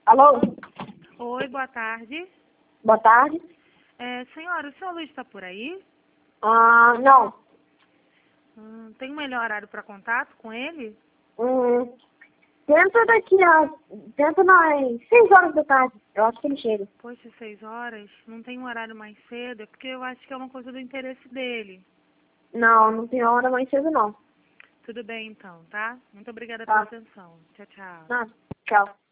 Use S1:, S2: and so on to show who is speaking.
S1: Alô?
S2: Oi, boa tarde.
S1: Boa tarde.
S2: Senhora, o senhor Luiz está por aí?
S1: Não.
S2: Tem um melhor horário para contato com ele?
S1: Tenta nas 6 horas da tarde. Eu acho que ele chega.
S2: Poxa, 6 horas? Não tem um horário mais cedo? É porque eu acho que é uma coisa do interesse dele.
S1: Não tem hora mais cedo, não.
S2: Tudo bem, então, tá? Muito obrigada pela
S1: Tá.
S2: atenção. Tchau, tchau.
S1: Tchau.